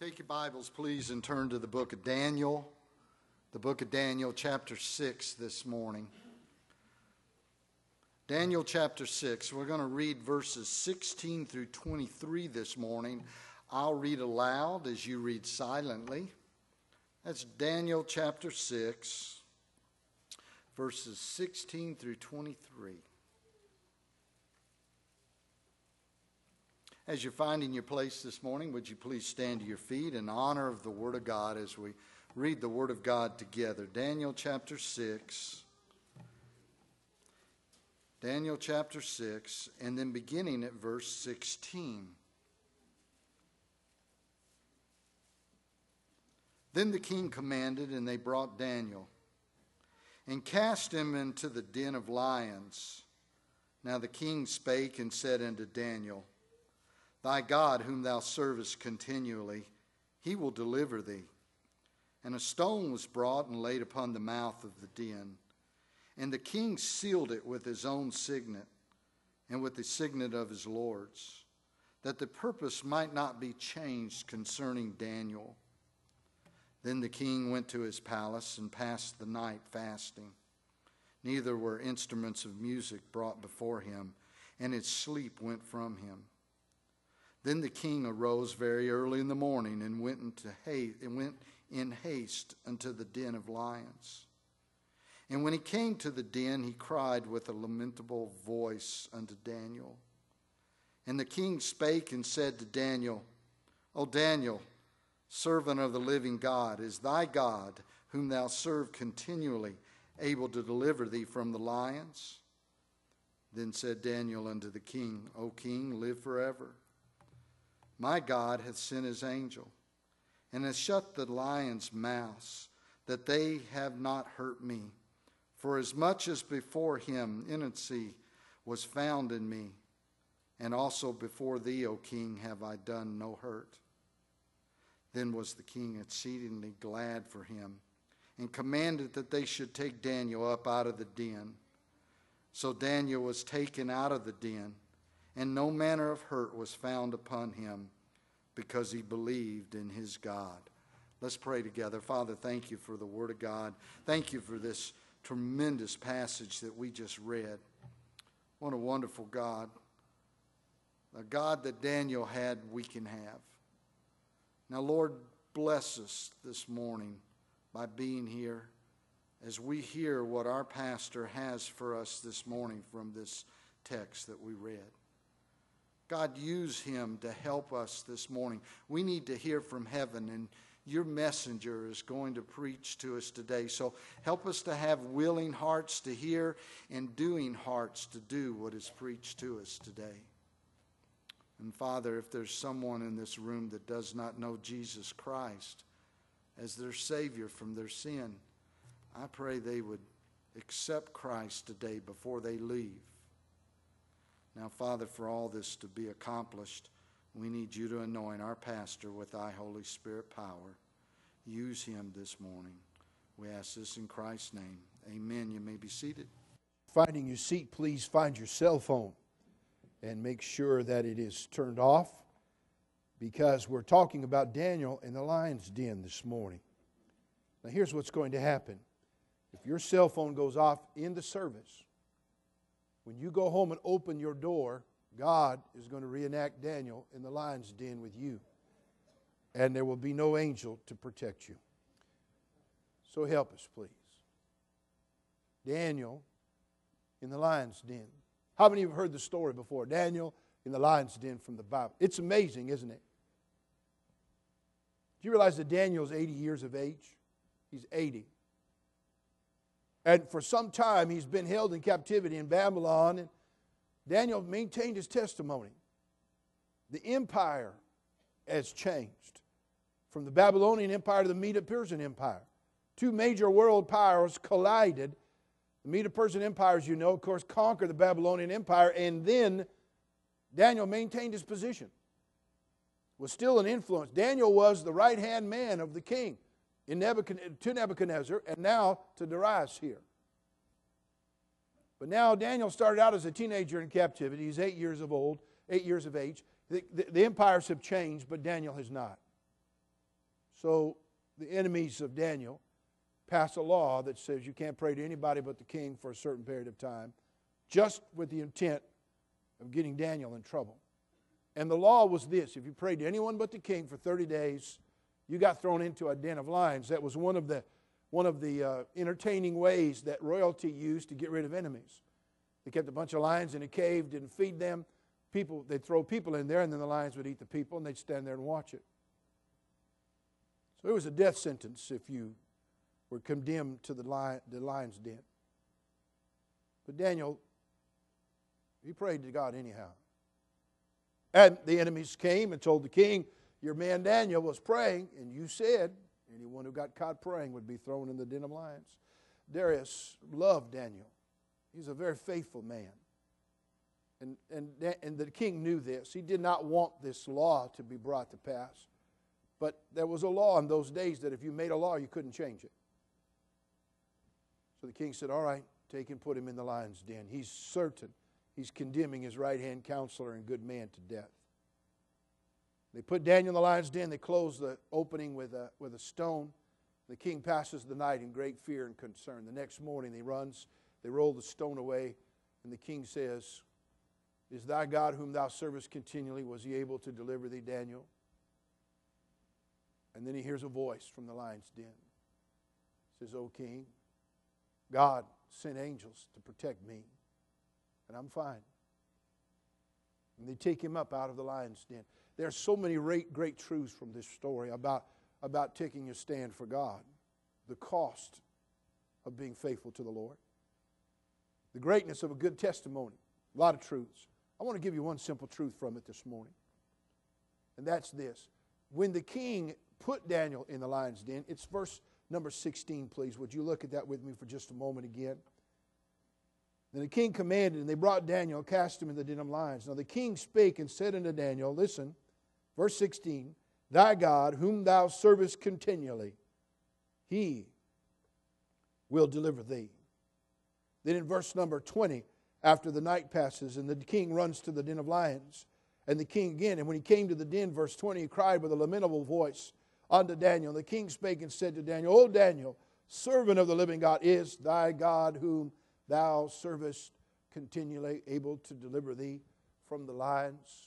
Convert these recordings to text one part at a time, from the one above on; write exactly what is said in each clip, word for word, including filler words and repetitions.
Take your Bibles, please, and turn to the book of Daniel. The book of Daniel, chapter six this morning. Daniel chapter six. We're going to read verses sixteen through twenty-three this morning. I'll read aloud as you read silently. That's Daniel chapter six, verses sixteen through twenty-three. As you're finding your place this morning, would you please stand to your feet in honor of the Word of God as we read the Word of God together. Daniel chapter six. Daniel chapter six, and then beginning at verse sixteen. Then the king commanded, and they brought Daniel, and cast him into the den of lions. Now the king spake and said unto Daniel, Thy God, whom thou servest continually, he will deliver thee. And a stone was brought and laid upon the mouth of the den. And the king sealed it with his own signet, and with the signet of his lords, that the purpose might not be changed concerning Daniel. Then the king went to his palace and passed the night fasting. Neither were instruments of music brought before him, and his sleep went from him. Then the king arose very early in the morning and went into haste, and went in haste unto the den of lions. And when he came to the den, he cried with a lamentable voice unto Daniel. And the king spake and said to Daniel, O Daniel, servant of the living God, is thy God, whom thou serve continually, able to deliver thee from the lions? Then said Daniel unto the king, O king, live forever. My God hath sent his angel, and hath shut the lions' mouths, that they have not hurt me. For as much as before him innocency was found in me, and also before thee, O king, have I done no hurt. Then was the king exceedingly glad for him, and commanded that they should take Daniel up out of the den. So Daniel was taken out of the den, and no manner of hurt was found upon him, because he believed in his God. Let's pray together. Father, thank you for the Word of God. Thank you for this tremendous passage that we just read. What a wonderful God. A God that Daniel had, we can have. Now, Lord, bless us this morning by being here as we hear what our pastor has for us this morning from this text that we read. God, use him to help us this morning. We need to hear from heaven, and your messenger is going to preach to us today. So help us to have willing hearts to hear and doing hearts to do what is preached to us today. And Father, if there's someone in this room that does not know Jesus Christ as their Savior from their sin, I pray they would accept Christ today before they leave. Now, Father, for all this to be accomplished, we need you to anoint our pastor with thy Holy Spirit power. Use him this morning. We ask this in Christ's name. Amen. You may be seated. Finding your seat, please find your cell phone and make sure that it is turned off, because we're talking about Daniel in the lion's den this morning. Now, here's what's going to happen. If your cell phone goes off in the service, when you go home and open your door, God is going to reenact Daniel in the lion's den with you. And there will be no angel to protect you. So help us, please. Daniel in the lion's den. How many have heard the story before? Daniel in the lion's den from the Bible. It's amazing, isn't it? Do you realize that Daniel's eighty years of age? He's eighty. And for some time, he's been held in captivity in Babylon. And Daniel maintained his testimony. The empire has changed from the Babylonian Empire to the Medo-Persian Empire. Two major world powers collided. The Medo-Persian Empire, as you know, of course, conquered the Babylonian Empire. And then Daniel maintained his position. Was still an influence. Daniel was the right-hand man of the king. In Nebuchadnezzar, to Nebuchadnezzar, and now to Darius here. But now Daniel started out as a teenager in captivity. He's eight years of old, eight years of age. The, the, the empires have changed, but Daniel has not. So the enemies of Daniel pass a law that says you can't pray to anybody but the king for a certain period of time, just with the intent of getting Daniel in trouble. And the law was this: if you prayed to anyone but the king for thirty days, you got thrown into a den of lions. That was one of the, one of the uh, entertaining ways that royalty used to get rid of enemies. They kept a bunch of lions in a cave, didn't feed them. People, they'd throw people in there, and then the lions would eat the people, and they'd stand there and watch it. So it was a death sentence if you were condemned to the, lion, the lion's den. But Daniel, he prayed to God anyhow. And the enemies came and told the king, your man Daniel was praying, and you said anyone who got caught praying would be thrown in the den of lions. Darius loved Daniel. He's a very faithful man. And, and, and the king knew this. He did not want this law to be brought to pass. But there was a law in those days that if you made a law, you couldn't change it. So the king said, all right, take him, put him in the lion's den. He's certain he's condemning his right-hand counselor and good man to death. They put Daniel in the lion's den. They closed the opening with a, with a stone. The king passes the night in great fear and concern. The next morning he runs. They roll the stone away. And the king says, is thy God whom thou servest continually, was he able to deliver thee, Daniel? And then he hears a voice from the lion's den. It says, O king, God sent angels to protect me, and I'm fine. And they take him up out of the lion's den. There are so many great, great truths from this story about, about taking a stand for God, the cost of being faithful to the Lord, the greatness of a good testimony, a lot of truths. I want to give you one simple truth from it this morning, and that's this. When the king put Daniel in the lion's den, it's verse number sixteen, please. Would you look at that with me for just a moment again? Then the king commanded, and they brought Daniel, cast him in the den of lions. Now the king spake and said unto Daniel, listen, verse sixteen, thy God, whom thou servest continually, he will deliver thee. Then in verse number twenty, after the night passes, and the king runs to the den of lions, and the king again, and when he came to the den, verse twenty, he cried with a lamentable voice unto Daniel. The king spake and said to Daniel, O Daniel, servant of the living God, is thy God whom thou servest continually able to deliver thee from the lions?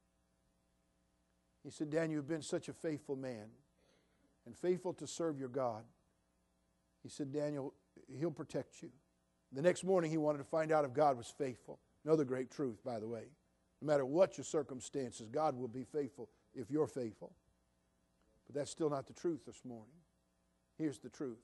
He said, Daniel, you've been such a faithful man and faithful to serve your God. He said, Daniel, he'll protect you. The next morning he wanted to find out if God was faithful. Another great truth, by the way. No matter what your circumstances, God will be faithful if you're faithful. But that's still not the truth this morning. Here's the truth.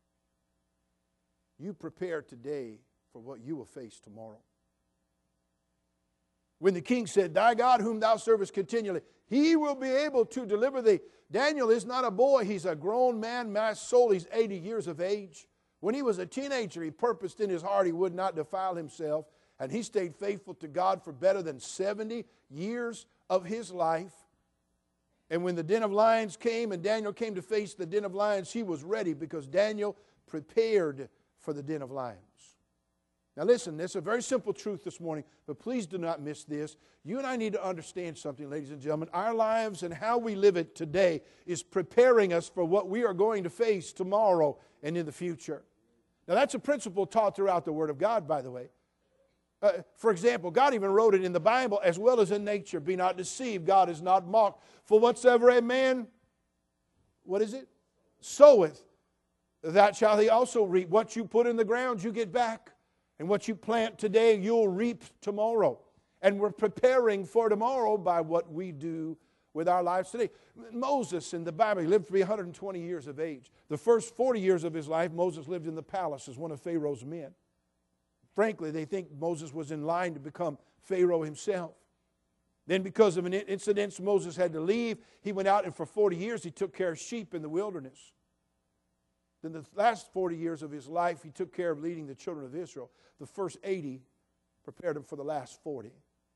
You prepare today for what you will face tomorrow. When the king said, thy God whom thou servest continually, he will be able to deliver thee. Daniel is not a boy. He's a grown man, my soul. He's eighty years of age. When he was a teenager, he purposed in his heart he would not defile himself. And he stayed faithful to God for better than seventy years of his life. And when the den of lions came and Daniel came to face the den of lions, he was ready because Daniel prepared for the den of lions. Now listen, this is a very simple truth this morning, but please do not miss this. You and I need to understand something, ladies and gentlemen. Our lives and how we live it today is preparing us for what we are going to face tomorrow and in the future. Now that's a principle taught throughout the Word of God, by the way. Uh, for example, God even wrote it in the Bible as well as in nature. Be not deceived, God is not mocked. For whatsoever a man, what is it? Soweth, that shall he also reap. What you put in the ground, you get back. And what you plant today, you'll reap tomorrow. And we're preparing for tomorrow by what we do with our lives today. Moses in the Bible, he lived to be one hundred twenty years of age. The first forty years of his life, Moses lived in the palace as one of Pharaoh's men. Frankly, they think Moses was in line to become Pharaoh himself. Then because of an incident, Moses had to leave. He went out and for forty years he took care of sheep in the wilderness. Then the last forty years of his life, he took care of leading the children of Israel. The first eighty prepared him for the last forty.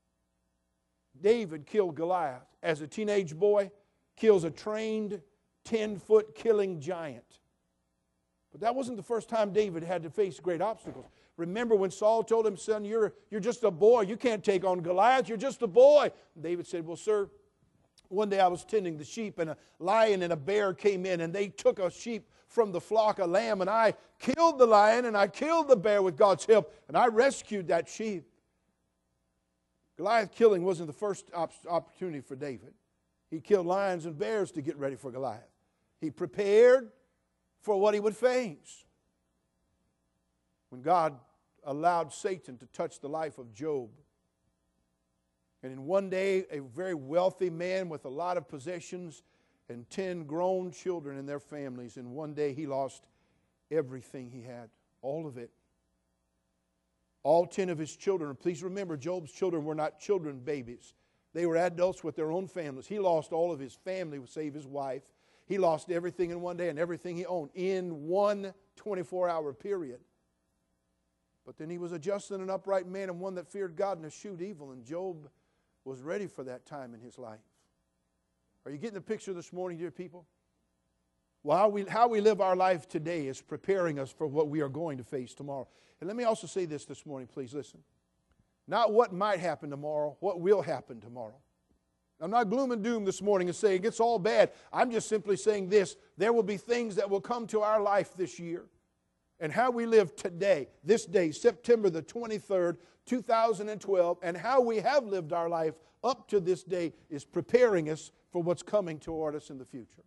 David killed Goliath. As a teenage boy, kills a trained ten-foot killing giant. But that wasn't the first time David had to face great obstacles. Remember when Saul told him, son, you're, you're just a boy. You can't take on Goliath. You're just a boy. And David said, well, sir, One day I was tending the sheep, and a lion and a bear came in, and they took a sheep from the flock, a lamb, and I killed the lion, and I killed the bear with God's help, and I rescued that sheep. Goliath killing wasn't the first op- opportunity for David. He killed lions and bears to get ready for Goliath. He prepared for what he would face. When God allowed Satan to touch the life of Job, and in one day, a very wealthy man with a lot of possessions and ten grown children and their families, in one day he lost everything he had, all of it. All ten of his children. Please remember, Job's children were not children, babies. They were adults with their own families. He lost all of his family, save his wife. He lost everything in one day and everything he owned in one twenty-four hour period. But then he was a just and an upright man and one that feared God and eschewed evil. And Job was ready for that time in his life. Are you getting the picture this morning, dear people? Well, how we, how we live our life today is preparing us for what we are going to face tomorrow. And let me also say this this morning, please listen. Not what might happen tomorrow, what will happen tomorrow. I'm not gloom and doom this morning and saying it's all bad. I'm just simply saying this. There will be things that will come to our life this year. And how we live today, this day, September the twenty-third, two thousand twelve, and how we have lived our life up to this day is preparing us for what's coming toward us in the future.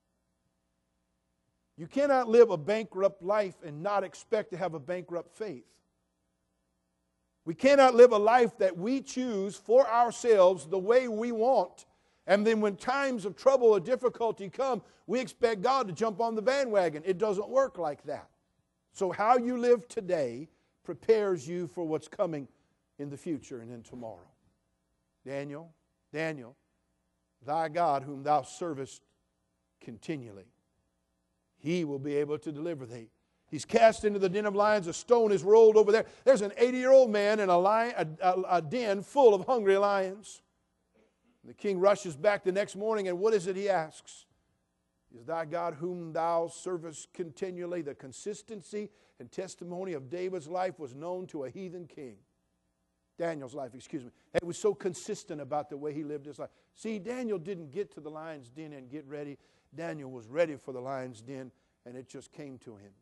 You cannot live a bankrupt life and not expect to have a bankrupt faith. We cannot live a life that we choose for ourselves the way we want, and then when times of trouble or difficulty come, we expect God to jump on the bandwagon. It doesn't work like that. So how you live today prepares you for what's coming in the future and in tomorrow. Daniel, Daniel, thy God whom thou servest continually, he will be able to deliver thee. He's cast into the den of lions. A stone is rolled over there. There's an eighty-year-old man in a, lion, a, a, a den full of hungry lions. The king rushes back the next morning, and what is it he asks? Is thy God whom thou servest continually? The consistency and testimony of David's life was known to a heathen king. Daniel's life, excuse me. It was so consistent about the way he lived his life. See, Daniel didn't get to the lion's den and get ready. Daniel was ready for the lion's den, and it just came to him.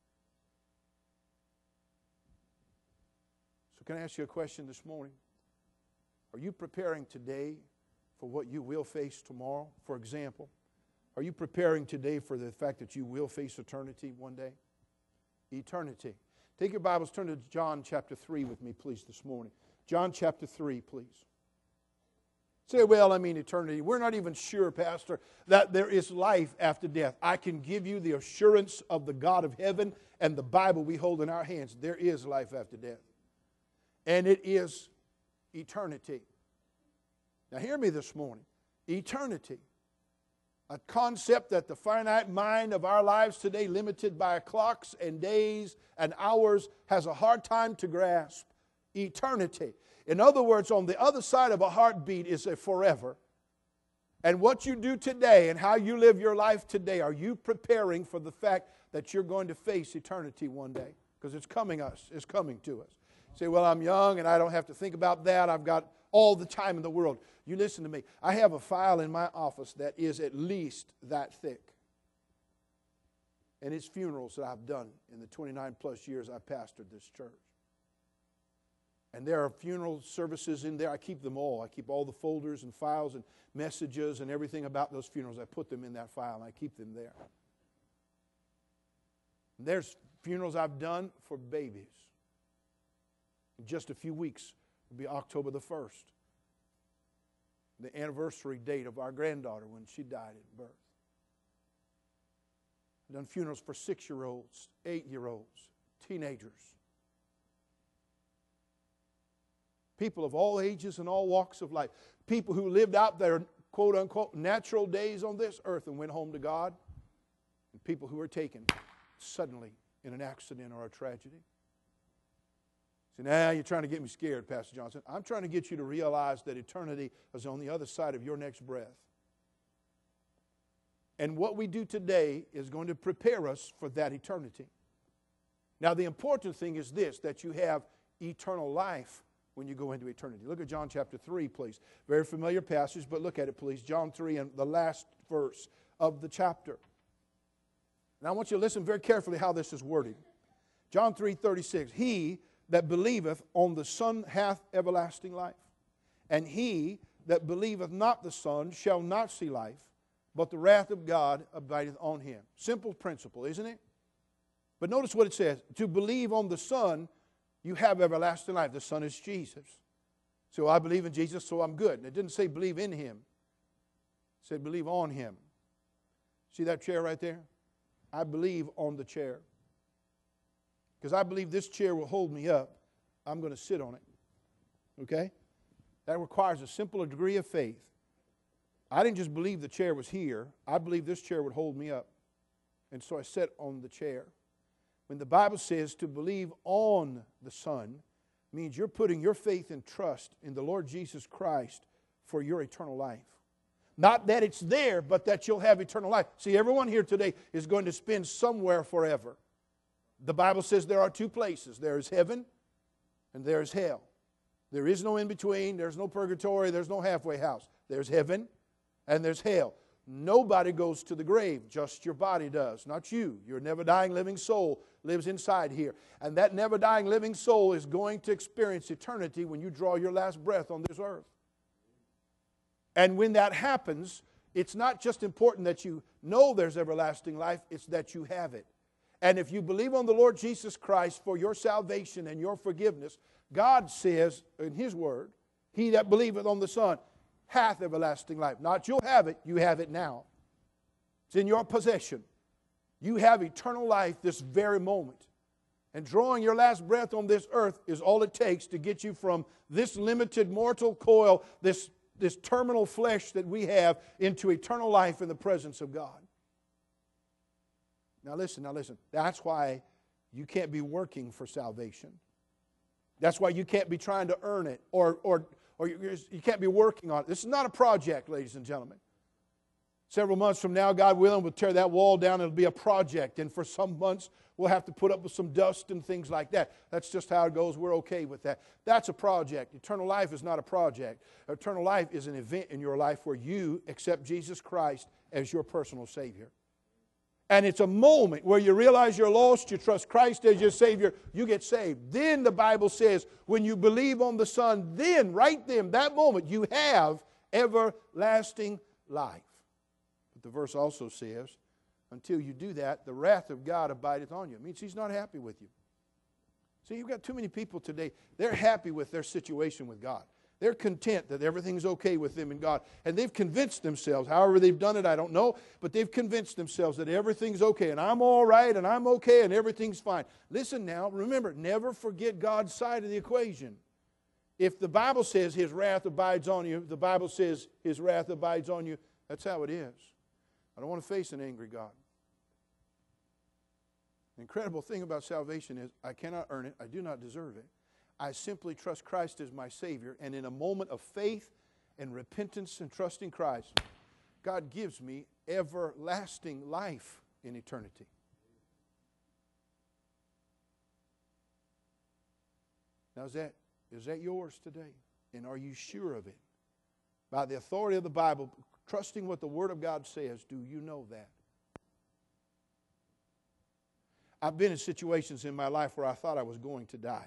So can I ask you a question this morning? Are you preparing today for what you will face tomorrow? For example, are you preparing today for the fact that you will face eternity one day? Eternity. Take your Bibles, turn to John chapter three with me, please, this morning. John chapter three, please. Say, well, I mean eternity. We're not even sure, Pastor, that there is life after death. I can give you the assurance of the God of heaven and the Bible we hold in our hands. There is life after death. And it is eternity. Now hear me this morning. Eternity. A concept that the finite mind of our lives today, limited by clocks and days and hours, has a hard time to grasp. Eternity. In other words, on the other side of a heartbeat is a forever. And what you do today and how you live your life today, are you preparing for the fact that you're going to face eternity one day? Because it's coming us. It's coming to us. You say, well, I'm young and I don't have to think about that. I've got all the time in the world. You listen to me. I have a file in my office that is at least that thick. And it's funerals that I've done in the twenty-nine plus years I've pastored this church. And there are funeral services in there. I keep them all. I keep all the folders and files and messages and everything about those funerals. I put them in that file and I keep them there. And there's funerals I've done for babies. In just a few weeks, it'll be October the first. The anniversary date of our granddaughter when she died at birth. I've done funerals for six-year-olds, eight-year-olds, teenagers. People of all ages and all walks of life. People who lived out their quote-unquote natural days on this earth and went home to God. And people who were taken suddenly in an accident or a tragedy. So now you're trying to get me scared, Pastor Johnson. I'm trying to get you to realize that eternity is on the other side of your next breath. And what we do today is going to prepare us for that eternity. Now the important thing is this, that you have eternal life when you go into eternity. Look at John chapter three, please. Very familiar passage, but look at it, please. John three and the last verse of the chapter. And I want you to listen very carefully how this is worded. John three thirty-six. He that believeth on the Son hath everlasting life. And he that believeth not the Son shall not see life, but the wrath of God abideth on him. Simple principle, isn't it? But notice what it says. To believe on the Son, you have everlasting life. The Son is Jesus. So I believe in Jesus, so I'm good. And it didn't say believe in Him. It said believe on Him. See that chair right there? I believe on the chair. Because I believe this chair will hold me up. I'm going to sit on it. Okay? That requires a simple degree of faith. I didn't just believe the chair was here. I believed this chair would hold me up. And so I sat on the chair. When the Bible says to believe on the Son, means you're putting your faith and trust in the Lord Jesus Christ for your eternal life. Not that it's there, but that you'll have eternal life. See, everyone here today is going to spend somewhere forever. The Bible says there are two places. There is heaven and there is hell. There is no in-between. There's no purgatory. There's no halfway house. There's heaven and there's hell. Nobody goes to the grave. Just your body does, not you. Your never-dying living soul lives inside here. And that never-dying living soul is going to experience eternity when you draw your last breath on this earth. And when that happens, it's not just important that you know there's everlasting life, it's that you have it. And if you believe on the Lord Jesus Christ for your salvation and your forgiveness, God says in His Word, he that believeth on the Son hath everlasting life. Not you'll have it, you have it now. It's in your possession. You have eternal life this very moment. And drawing your last breath on this earth is all it takes to get you from this limited mortal coil, this this terminal flesh that we have, into eternal life in the presence of God. Now listen, now listen. That's why you can't be working for salvation. That's why you can't be trying to earn it, or, or, or you, you can't be working on it. This is not a project, ladies and gentlemen. Several months from now, God willing, we'll tear that wall down. It'll be a project. And for some months, we'll have to put up with some dust and things like that. That's just how it goes. We're okay with that. That's a project. Eternal life is not a project. Eternal life is an event in your life where you accept Jesus Christ as your personal Savior. And it's a moment where you realize you're lost, you trust Christ as your Savior, you get saved. Then the Bible says, when you believe on the Son, then, right then, that moment, you have everlasting life. But the verse also says, until you do that, the wrath of God abideth on you. It means He's not happy with you. See, you've got too many people today, they're happy with their situation with God. They're content that everything's okay with them and God. And they've convinced themselves, however they've done it, I don't know, but they've convinced themselves that everything's okay and I'm all right and I'm okay and everything's fine. Listen now, remember, never forget God's side of the equation. If the Bible says His wrath abides on you, the Bible says His wrath abides on you, that's how it is. I don't want to face an angry God. The incredible thing about salvation is I cannot earn it. I do not deserve it. I simply trust Christ as my Savior, and in a moment of faith and repentance and trust in Christ, God gives me everlasting life in eternity. Now, is that, is that yours today? And are you sure of it? By the authority of the Bible, trusting what the Word of God says, do you know that? I've been in situations in my life where I thought I was going to die.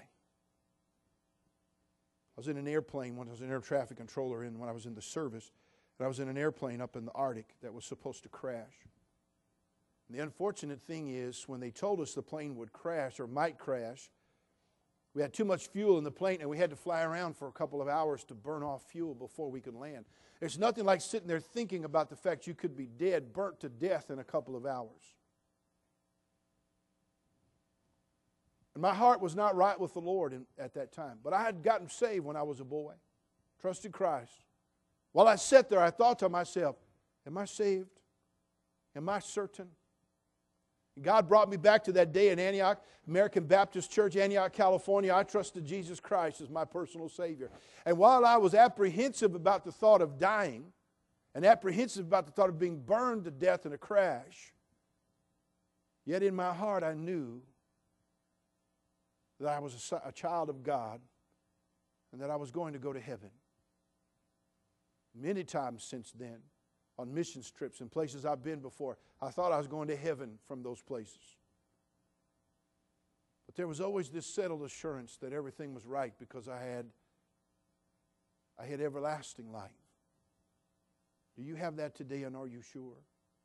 I was in an airplane when I was an air traffic controller and when I was in the service. And I was in an airplane up in the Arctic that was supposed to crash. And the unfortunate thing is, when they told us the plane would crash or might crash, we had too much fuel in the plane and we had to fly around for a couple of hours to burn off fuel before we could land. There's nothing like sitting there thinking about the fact you could be dead, burnt to death in a couple of hours. And my heart was not right with the Lord in, at that time. But I had gotten saved when I was a boy. Trusted Christ. While I sat there, I thought to myself, am I saved? Am I certain? And God brought me back to that day in Antioch, American Baptist Church, Antioch, California. I trusted Jesus Christ as my personal Savior. And while I was apprehensive about the thought of dying, and apprehensive about the thought of being burned to death in a crash, yet in my heart I knew that I was a, a child of God and that I was going to go to heaven. Many times since then, on missions trips and places I've been before, I thought I was going to heaven from those places. But there was always this settled assurance that everything was right because I had, I had everlasting life. Do you have that today, and are you sure?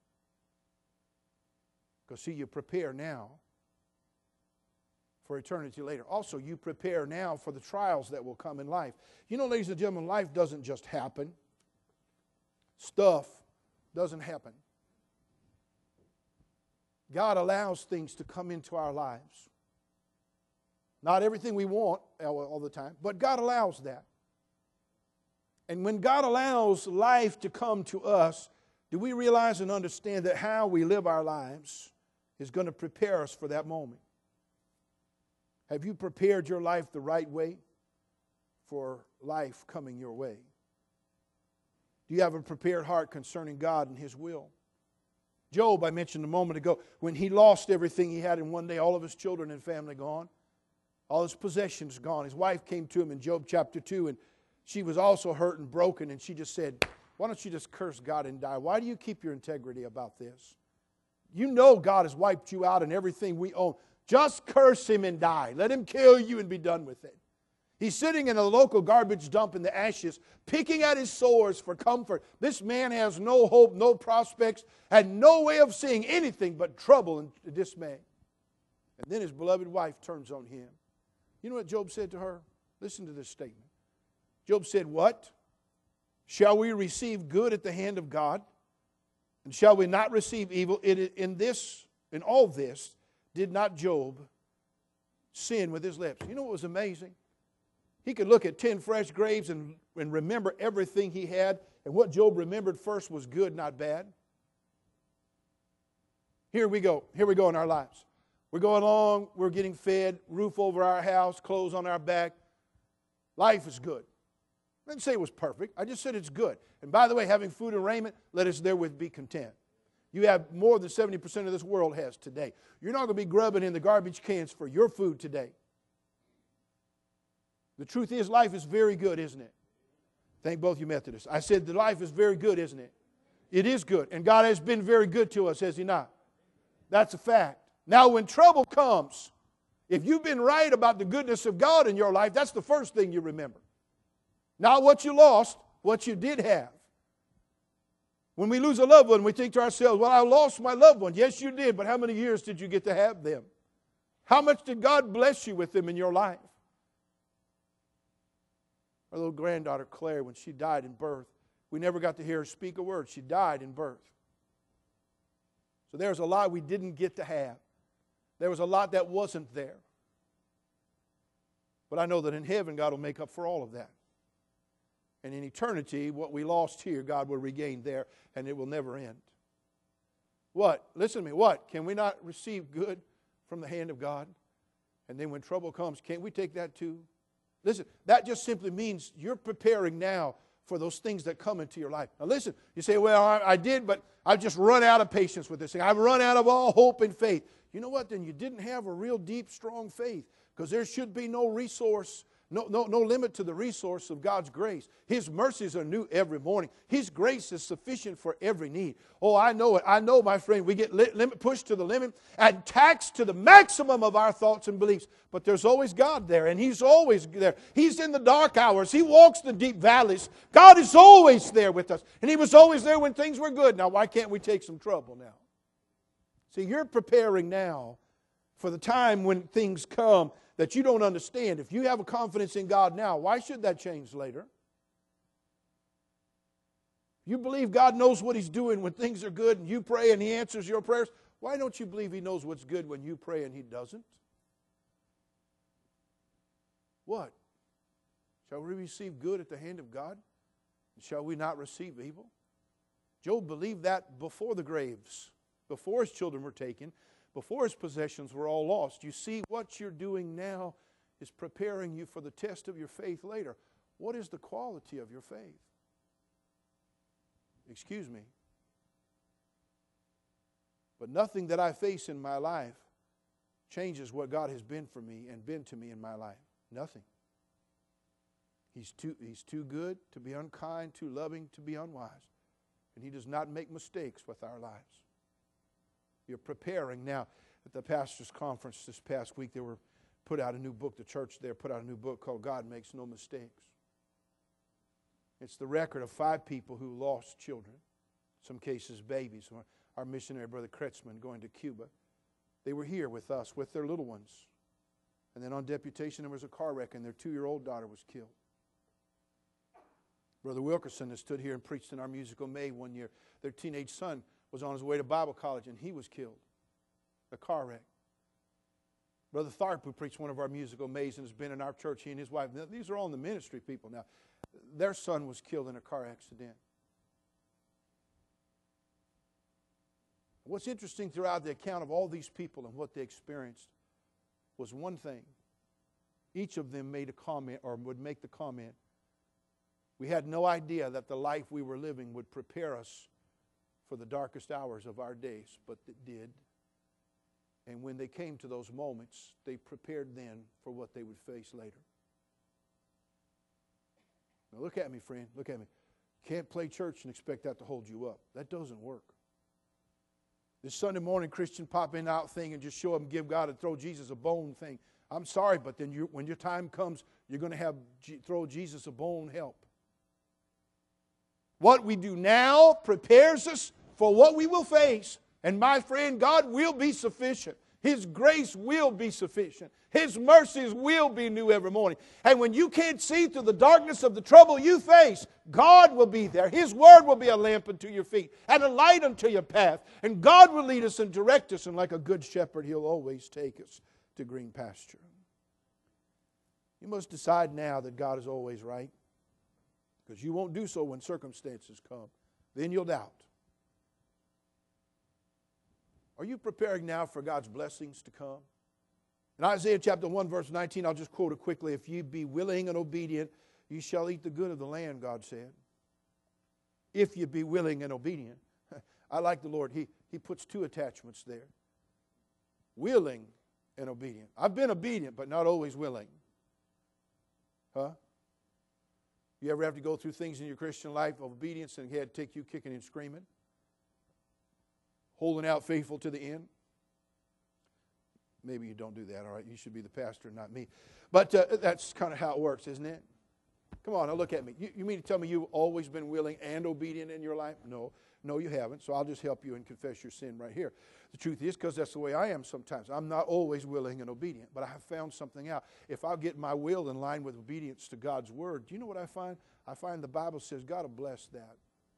Because see, you prepare now for eternity later. Also, you prepare now for the trials that will come in life. You know, ladies and gentlemen, life doesn't just happen. Stuff doesn't happen. God allows things to come into our lives. Not everything we want all the time, but God allows that. And when God allows life to come to us, do we realize and understand that how we live our lives is going to prepare us for that moment? Have you prepared your life the right way for life coming your way? Do you have a prepared heart concerning God and His will? Job, I mentioned a moment ago, when he lost everything he had in one day, all of his children and family gone, all his possessions gone. His wife came to him in Job chapter two, and she was also hurt and broken, and she just said, why don't you just curse God and die? Why do you keep your integrity about this? You know God has wiped you out and everything we own. Just curse Him and die. Let Him kill you and be done with it. He's sitting in a local garbage dump in the ashes, picking at his sores for comfort. This man has no hope, no prospects, and no way of seeing anything but trouble and dismay. And then his beloved wife turns on him. You know what Job said to her? Listen to this statement. Job said, what? Shall we receive good at the hand of God? And shall we not receive evil? In this, in all this, did not Job sin with his lips? You know what was amazing? He could look at ten fresh graves and, and remember everything he had. And what Job remembered first was good, not bad. Here we go. Here we go in our lives. We're going along. We're getting fed. Roof over our house. Clothes on our back. Life is good. I didn't say it was perfect. I just said it's good. And by the way, having food and raiment, let us therewith be content. You have more than seventy percent of this world has today. You're not going to be grubbing in the garbage cans for your food today. The truth is, life is very good, isn't it? Thank both you Methodists. I said the life is very good, isn't it? It is good. And God has been very good to us, has He not? That's a fact. Now, when trouble comes, if you've been right about the goodness of God in your life, that's the first thing you remember. Not what you lost, what you did have. When we lose a loved one, we think to ourselves, well, I lost my loved one. Yes, you did, but how many years did you get to have them? How much did God bless you with them in your life? Our little granddaughter, Claire, when she died in birth, we never got to hear her speak a word. She died in birth. So there was a lot we didn't get to have. There was a lot that wasn't there. But I know that in heaven, God will make up for all of that. And in eternity, what we lost here, God will regain there, and it will never end. What? Listen to me. What? Can we not receive good from the hand of God? And then when trouble comes, can't we take that too? Listen, that just simply means you're preparing now for those things that come into your life. Now listen, you say, well, I, I did, but I've just run out of patience with this thing. I've run out of all hope and faith. You know what? Then you didn't have a real deep, strong faith, because there should be no resource, no, no, no limit to the resource of God's grace. His mercies are new every morning. His grace is sufficient for every need. Oh, I know it. I know, my friend, we get li- limit, pushed to the limit and taxed to the maximum of our thoughts and beliefs. But there's always God there, and He's always there. He's in the dark hours. He walks the deep valleys. God is always there with us. And He was always there when things were good. Now, why can't we take some trouble now? See, you're preparing now for the time when things come that you don't understand. If you have a confidence in God now, why should that change later? You believe God knows what He's doing when things are good and you pray and He answers your prayers. Why don't you believe He knows what's good when you pray and He doesn't? What? Shall we receive good at the hand of God? Shall we not receive evil? Job believed that before the graves, before his children were taken, before his possessions were all lost. You see, what you're doing now is preparing you for the test of your faith later. What is the quality of your faith? Excuse me. But nothing that I face in my life changes what God has been for me and been to me in my life. Nothing. He's too, he's too good to be unkind, too loving to be unwise. And He does not make mistakes with our lives. You're preparing now. At the pastor's conference this past week, they were put out a new book. The church there put out a new book called God Makes No Mistakes. It's the record of five people who lost children, some cases babies. Our missionary brother Kretzmann going to Cuba. They were here with us, with their little ones. And then on deputation there was a car wreck and their two-year-old daughter was killed. Brother Wilkerson has stood here and preached in our musical May one year. Their teenage son was on his way to Bible college and he was killed. A car wreck. Brother Tharp, who preached one of our musical Mays and has been in our church, he and his wife, these are all in the ministry people now. Their son was killed in a car accident. What's interesting throughout the account of all these people and what they experienced was one thing. Each of them made a comment or would make the comment, we had no idea that the life we were living would prepare us for the darkest hours of our days, but it did. And when they came to those moments, they prepared then for what they would face later. Now look at me, friend. Look at me. You can't play church and expect that to hold you up. That doesn't work. This Sunday morning Christian pop-in out thing and just show up and give God and throw Jesus a bone thing. I'm sorry, but then you, when your time comes, you're going to have throw Jesus a bone help. What we do now prepares us for what we will face. And my friend, God will be sufficient. His grace will be sufficient. His mercies will be new every morning. And when you can't see through the darkness of the trouble you face, God will be there. His word will be a lamp unto your feet and a light unto your path. And God will lead us and direct us. And like a good shepherd, He'll always take us to green pasture. You must decide now that God is always right. Because you won't do so when circumstances come. Then you'll doubt. Are you preparing now for God's blessings to come? In Isaiah chapter one, verse nineteen, I'll just quote it quickly. If ye be willing and obedient, ye shall eat the good of the land, God said. If ye be willing and obedient. I like the Lord. He, he puts two attachments there. Willing and obedient. I've been obedient, but not always willing. Huh? You ever have to go through things in your Christian life of obedience and it had to take you kicking and screaming? Holding out faithful to the end? Maybe you don't do that, all right? You should be the pastor, not me. But uh, that's kind of how it works, isn't it? Come on, now look at me. You, you mean to tell me you've always been willing and obedient in your life? No. No, you haven't. So I'll just help you and confess your sin right here. The truth is, because that's the way I am sometimes. I'm not always willing and obedient. But I have found something out. If I'll get my will in line with obedience to God's word, do you know what I find? I find the Bible says God will bless that.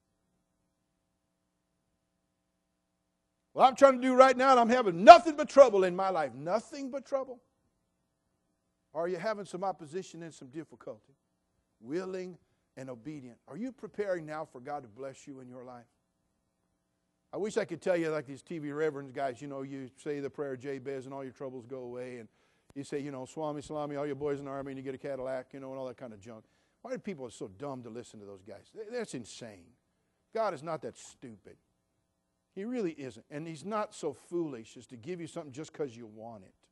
Well, I'm trying to do right now and I'm having nothing but trouble in my life. Nothing but trouble? Or are you having some opposition and some difficulty? Willing and obedient. Are you preparing now for God to bless you in your life? I wish I could tell you like these T V reverends guys, you know, you say the prayer of Jabez and all your troubles go away. And you say, you know, Swami, Salami, all your boys in the army and you get a Cadillac, you know, and all that kind of junk. Why do people are so dumb to listen to those guys? That's insane. God is not that stupid. He really isn't. And He's not so foolish as to give you something just because you want it.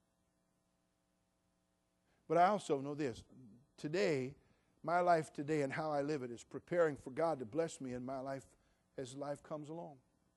But I also know this. Today, my life today and how I live it is preparing for God to bless me in my life as life comes along.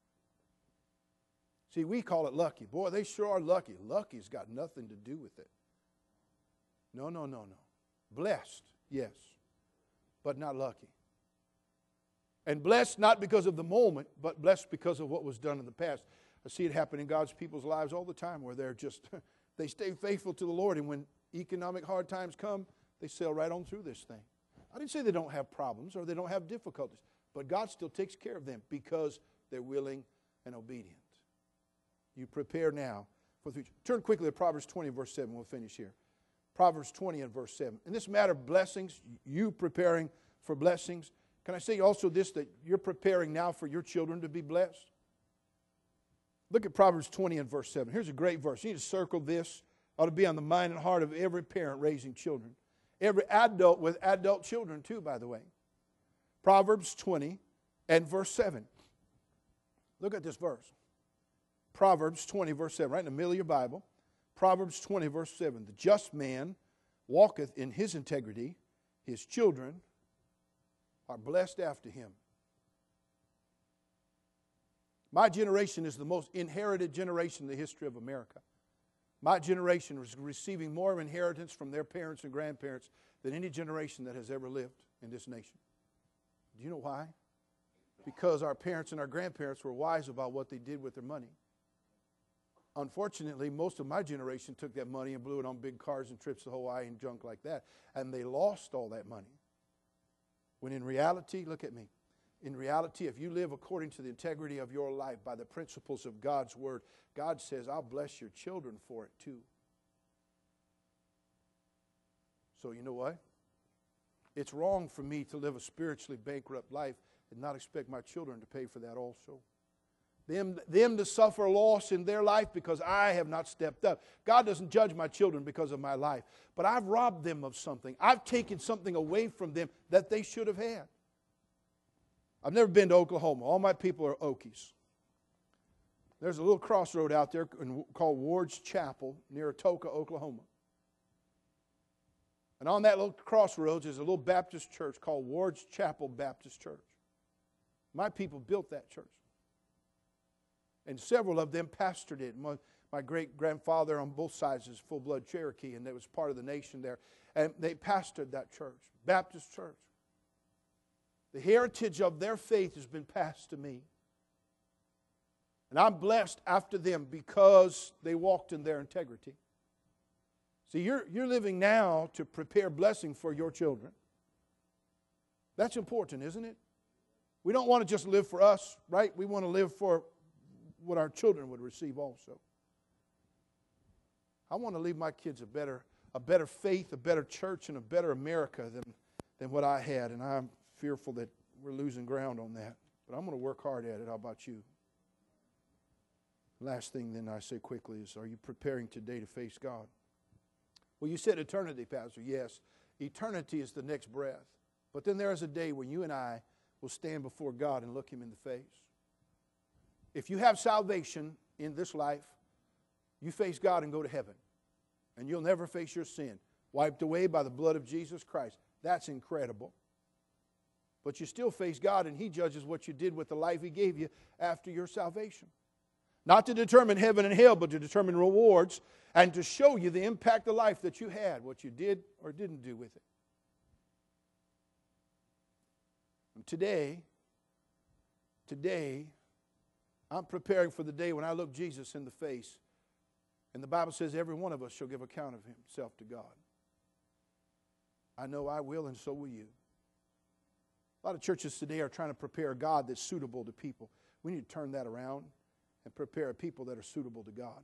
See, we call it lucky. Boy, they sure are lucky. Lucky's got nothing to do with it. No, no, no, no. Blessed, yes, but not lucky. And blessed not because of the moment, but blessed because of what was done in the past. I see it happen in God's people's lives all the time where they're just, they stay faithful to the Lord. And when economic hard times come, they sail right on through this thing. I didn't say they don't have problems or they don't have difficulties. But God still takes care of them because they're willing and obedient. You prepare now for the future. Turn quickly to Proverbs twenty, verse seven. We'll finish here. Proverbs twenty and verse seven. In this matter of blessings, you preparing for blessings, can I say also this, that you're preparing now for your children to be blessed? Look at Proverbs twenty and verse seven. Here's a great verse. You need to circle this. Ought to be on the mind and heart of every parent raising children. Every adult with adult children too, by the way. Proverbs twenty and verse seven. Look at this verse. Proverbs twenty, verse seven, right in the middle of your Bible. Proverbs twenty, verse seven. The just man walketh in his integrity, His children are blessed after him. My generation is the most inherited generation in the history of America. My generation is receiving more inheritance from their parents and grandparents than any generation that has ever lived in this nation. Do you know why? Because our parents and our grandparents were wise about what they did with their money. Unfortunately, most of my generation took that money and blew it on big cars and trips to Hawaii and junk like that. And they lost all that money. When in reality, look at me. In reality, if you live according to the integrity of your life by the principles of God's Word, God says, I'll bless your children for it too. So you know what? It's wrong for me to live a spiritually bankrupt life and not expect my children to pay for that also. Them, them to suffer loss in their life because I have not stepped up. God doesn't judge my children because of my life. But I've robbed them of something. I've taken something away from them that they should have had. I've never been to Oklahoma. All my people are Okies. There's a little crossroad out there called Ward's Chapel near Atoka, Oklahoma. And on that little crossroads is a little Baptist church called Ward's Chapel Baptist Church. My people built that church. And several of them pastored it. My, my great-grandfather on both sides is full-blood Cherokee, and that was part of the nation there. And they pastored that church, Baptist church. The heritage of their faith has been passed to me. And I'm blessed after them because they walked in their integrity. See, you're, you're living now to prepare blessing for your children. That's important, isn't it? We don't want to just live for us, right? We want to live for what our children would receive also. I want to leave my kids a better, a better faith, a better church, and a better America than, than what I had. And I'm fearful that we're losing ground on that. But I'm going to work hard at it. How about you? Last thing then I say quickly is, are you preparing today to face God? Well, you said eternity, Pastor. Yes, eternity is the next breath. But then there is a day when you and I will stand before God and look Him in the face. If you have salvation in this life, you face God and go to heaven. And you'll never face your sin. Wiped away by the blood of Jesus Christ. That's incredible. But you still face God and He judges what you did with the life He gave you after your salvation. Not to determine heaven and hell, but to determine rewards and to show you the impact of life that you had, what you did or didn't do with it. And today, today, I'm preparing for the day when I look Jesus in the face. And the Bible says every one of us shall give account of himself to God. I know I will, and so will you. A lot of churches today are trying to prepare a God that's suitable to people. We need to turn that around and prepare a people that are suitable to God.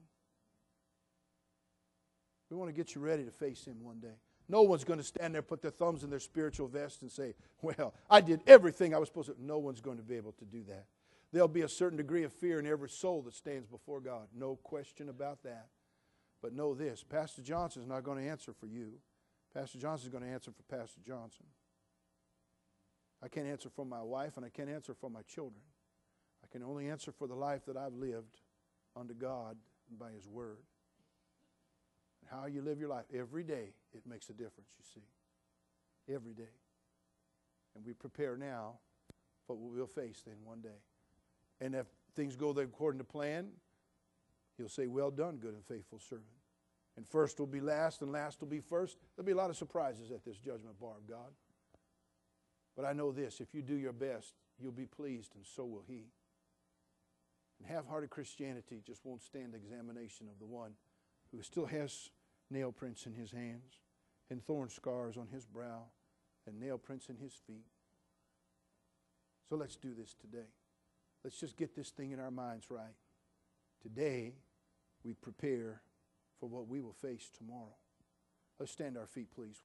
We want to get you ready to face Him one day. No one's going to stand there, put their thumbs in their spiritual vest and say, well, I did everything I was supposed to. No one's going to be able to do that. There'll be a certain degree of fear in every soul that stands before God. No question about that. But know this, Pastor Johnson is not going to answer for you. Pastor Johnson is going to answer for Pastor Johnson. I can't answer for my wife, and I can't answer for my children. I can only answer for the life that I've lived unto God and by His Word. And how you live your life every day, it makes a difference, you see. Every day. And we prepare now for what we'll face then one day. And if things go according to plan, He'll say, well done, good and faithful servant. And first will be last, and last will be first. There'll be a lot of surprises at this judgment bar of God. But I know this, if you do your best, you'll be pleased, and so will He. And half-hearted Christianity just won't stand the examination of the one who still has nail prints in his hands, and thorn scars on his brow, and nail prints in his feet. So let's do this today. Let's just get this thing in our minds right. Today, we prepare for what we will face tomorrow. Let's stand to our feet, please.